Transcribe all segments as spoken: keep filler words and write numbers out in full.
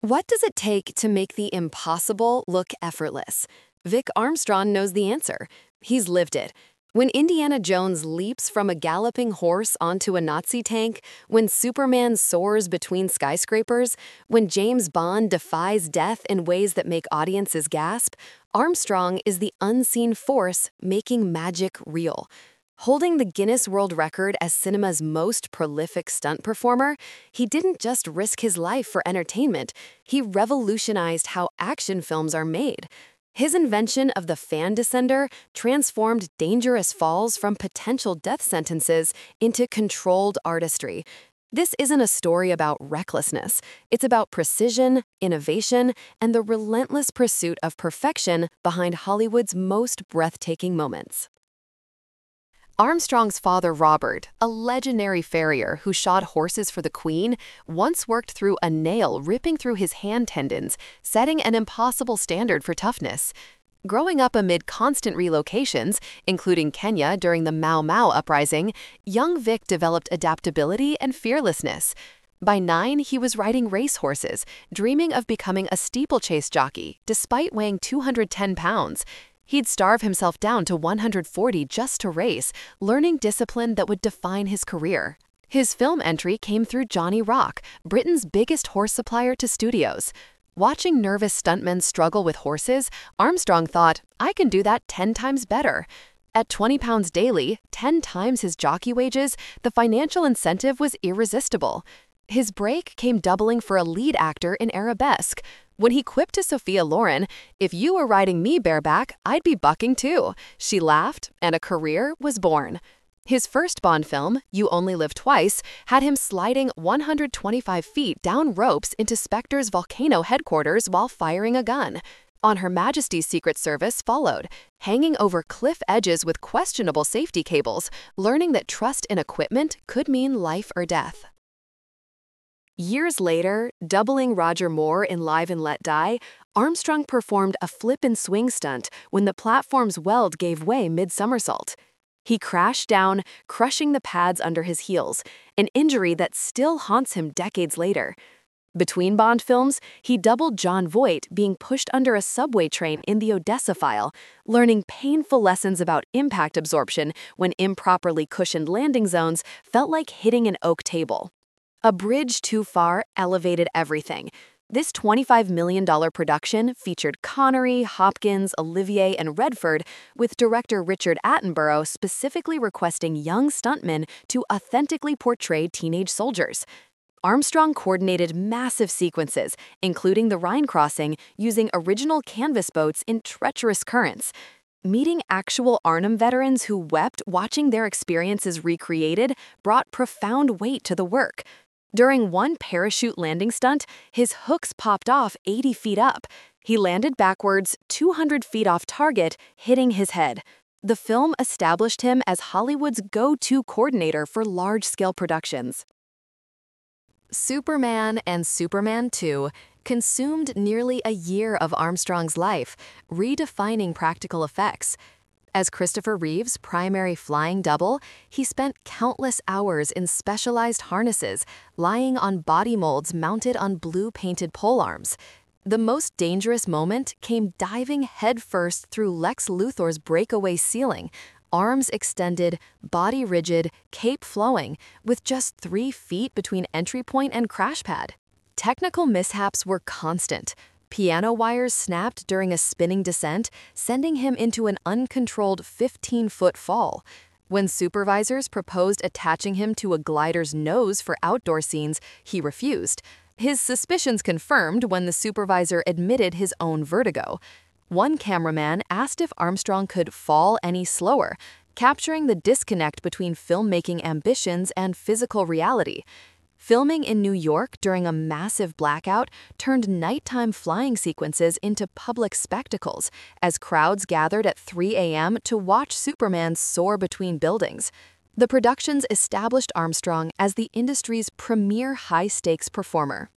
What does it take to make the impossible look effortless? Vic Armstrong knows the answer. He's lived it. When Indiana Jones leaps from a galloping horse onto a Nazi tank, when Superman soars between skyscrapers, when James Bond defies death in ways that make audiences gasp, Armstrong is the unseen force making magic real. Holding the Guinness World Record as cinema's most prolific stunt performer, he didn't just risk his life for entertainment, he revolutionized how action films are made. His invention of the fan descender transformed dangerous falls from potential death sentences into controlled artistry. This isn't a story about recklessness. It's about precision, innovation, and the relentless pursuit of perfection behind Hollywood's most breathtaking moments. Armstrong's father, Robert, a legendary farrier who shod horses for the Queen, once worked through a nail ripping through his hand tendons, setting an impossible standard for toughness. Growing up amid constant relocations, including Kenya during the Mau Mau uprising, young Vic developed adaptability and fearlessness. By nine, he was riding racehorses, dreaming of becoming a steeplechase jockey, despite weighing two hundred ten pounds. He'd starve himself down to one hundred forty just to race, learning discipline that would define his career. His film entry came through Johnny Rock, Britain's biggest horse supplier to studios. Watching nervous stuntmen struggle with horses, Armstrong thought, I can do that ten times better. At twenty pounds daily, ten times his jockey wages, the financial incentive was irresistible. His break came doubling for a lead actor in Arabesque. When he quipped to Sophia Loren, if you were riding me bareback, I'd be bucking too. She laughed, and a career was born. His first Bond film, You Only Live Twice, had him sliding one hundred twenty-five feet down ropes into Spectre's volcano headquarters while firing a gun. On Her Majesty's Secret Service followed, hanging over cliff edges with questionable safety cables, learning that trust in equipment could mean life or death. Years later, doubling Roger Moore in Live and Let Die, Armstrong performed a flip and swing stunt when the platform's weld gave way mid-somersault. He crashed down, crushing the pads under his heels, an injury that still haunts him decades later. Between Bond films, he doubled John Voight being pushed under a subway train in The Odessa File, learning painful lessons about impact absorption when improperly cushioned landing zones felt like hitting an oak table. A Bridge Too Far elevated everything. This twenty-five million dollars production featured Connery, Hopkins, Olivier, and Redford, with director Richard Attenborough specifically requesting young stuntmen to authentically portray teenage soldiers. Armstrong coordinated massive sequences, including the Rhine crossing, using original canvas boats in treacherous currents. Meeting actual Arnhem veterans who wept watching their experiences recreated brought profound weight to the work. During one parachute landing stunt, his hooks popped off eighty feet up. He landed backwards, two hundred feet off target, hitting his head. The film established him as Hollywood's go-to coordinator for large-scale productions. Superman and Superman two consumed nearly a year of Armstrong's life, redefining practical effects. As Christopher Reeve's primary flying double, he spent countless hours in specialized harnesses, lying on body molds mounted on blue-painted polearms. The most dangerous moment came diving headfirst through Lex Luthor's breakaway ceiling, arms extended, body rigid, cape flowing, with just three feet between entry point and crash pad. Technical mishaps were constant. Piano wires snapped during a spinning descent, sending him into an uncontrolled fifteen-foot fall. When supervisors proposed attaching him to a glider's nose for outdoor scenes, he refused. His suspicions confirmed when the supervisor admitted his own vertigo. One cameraman asked if Armstrong could fall any slower, capturing the disconnect between filmmaking ambitions and physical reality. Filming in New York during a massive blackout turned nighttime flying sequences into public spectacles as crowds gathered at three a m to watch Superman soar between buildings. The productions established Armstrong as the industry's premier high-stakes performer.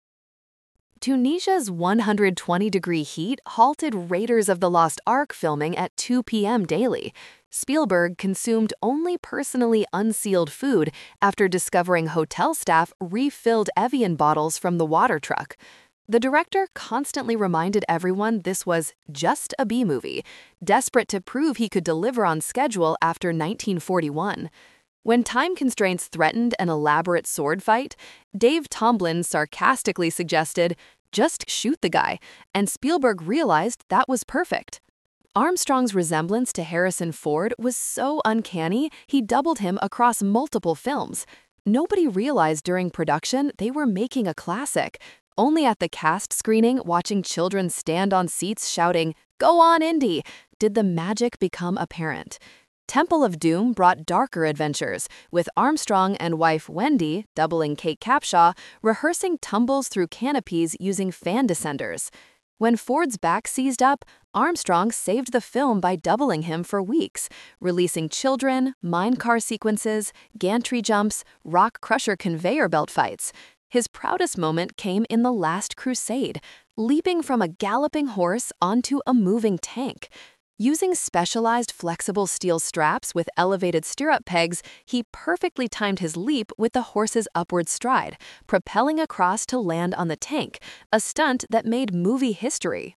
Tunisia's one hundred twenty degree heat halted Raiders of the Lost Ark filming at two p m daily. Spielberg consumed only personally unsealed food after discovering hotel staff refilled Evian bottles from the water truck. The director constantly reminded everyone this was just a B movie, desperate to prove he could deliver on schedule after nineteen forty-one. When time constraints threatened an elaborate sword fight, Dave Tomblin sarcastically suggested, "Just shoot the guy," and Spielberg realized that was perfect. Armstrong's resemblance to Harrison Ford was so uncanny, he doubled him across multiple films. Nobody realized during production they were making a classic. Only at the cast screening, watching children stand on seats shouting, "Go on, Indy!" did the magic become apparent. Temple of Doom brought darker adventures, with Armstrong and wife Wendy, doubling Kate Capshaw, rehearsing tumbles through canopies using fan descenders. When Ford's back seized up, Armstrong saved the film by doubling him for weeks, releasing children, mine car sequences, gantry jumps, rock crusher conveyor belt fights. His proudest moment came in The Last Crusade, leaping from a galloping horse onto a moving tank. Using specialized flexible steel straps with elevated stirrup pegs, he perfectly timed his leap with the horse's upward stride, propelling across to land on the tank, a stunt that made movie history.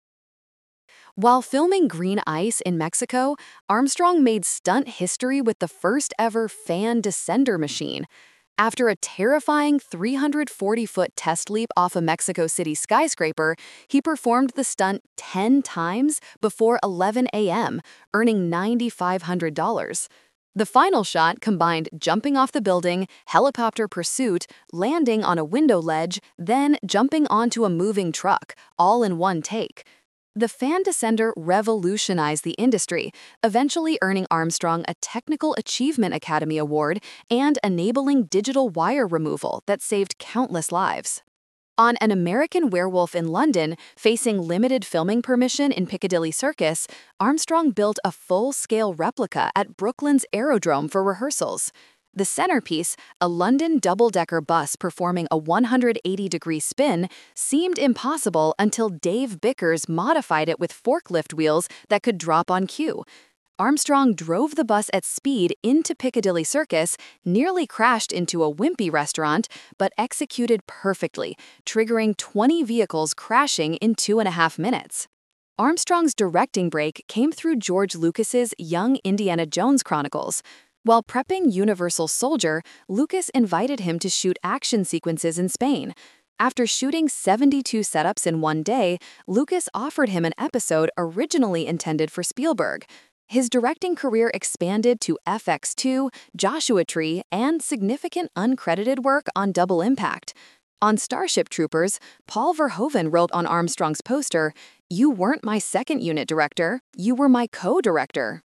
While filming Green Ice in Mexico, Armstrong made stunt history with the first ever fan descender machine. After a terrifying three hundred forty foot test leap off a Mexico City skyscraper, he performed the stunt ten times before eleven a m, earning nine thousand five hundred dollars. The final shot combined jumping off the building, helicopter pursuit, landing on a window ledge, then jumping onto a moving truck, all in one take. The fan descender revolutionized the industry, eventually earning Armstrong a Technical Achievement Academy Award and enabling digital wire removal that saved countless lives. On An American Werewolf in London, facing limited filming permission in Piccadilly Circus, Armstrong built a full-scale replica at Brooklyn's Aerodrome for rehearsals. The centerpiece, a London double-decker bus performing a one hundred eighty degree spin, seemed impossible until Dave Bickers modified it with forklift wheels that could drop on cue. Armstrong drove the bus at speed into Piccadilly Circus, nearly crashed into a Wimpy restaurant, but executed perfectly, triggering twenty vehicles crashing in two and a half minutes. Armstrong's directing break came through George Lucas's Young Indiana Jones Chronicles. While prepping Universal Soldier, Lucas invited him to shoot action sequences in Spain. After shooting seventy-two setups in one day, Lucas offered him an episode originally intended for Spielberg. His directing career expanded to F X two, Joshua Tree, and significant uncredited work on Double Impact. On Starship Troopers, Paul Verhoeven wrote on Armstrong's poster, "You weren't my second unit director, you were my co-director."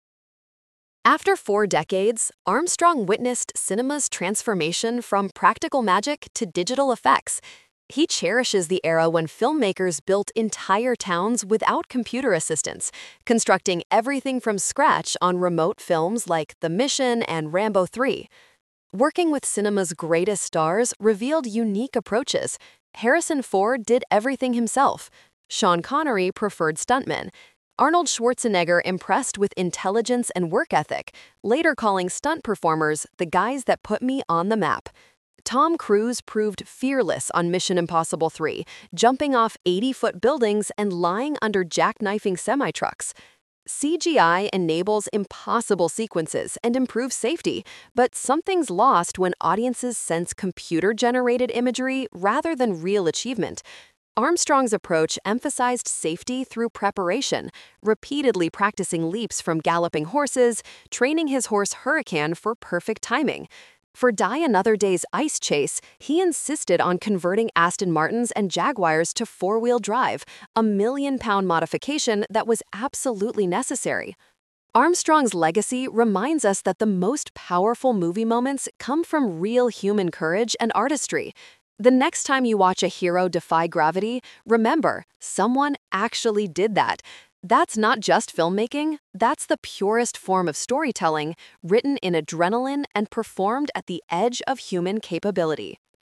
After four decades, Armstrong witnessed cinema's transformation from practical magic to digital effects. He cherishes the era when filmmakers built entire towns without computer assistance, constructing everything from scratch on remote films like The Mission and Rambo three. Working with cinema's greatest stars revealed unique approaches. Harrison Ford did everything himself. Sean Connery preferred stuntmen. Arnold Schwarzenegger impressed with intelligence and work ethic, later calling stunt performers the guys that put me on the map. Tom Cruise proved fearless on Mission Impossible three, jumping off eighty foot buildings and lying under jackknifing semi-trucks. C G I enables impossible sequences and improves safety, but something's lost when audiences sense computer-generated imagery rather than real achievement. Armstrong's approach emphasized safety through preparation, repeatedly practicing leaps from galloping horses, training his horse Hurricane for perfect timing. For Die Another Day's ice chase, he insisted on converting Aston Martins and Jaguars to four-wheel drive, a million-pound modification that was absolutely necessary. Armstrong's legacy reminds us that the most powerful movie moments come from real human courage and artistry. The next time you watch a hero defy gravity, remember, someone actually did that. That's not just filmmaking, that's the purest form of storytelling, written in adrenaline and performed at the edge of human capability.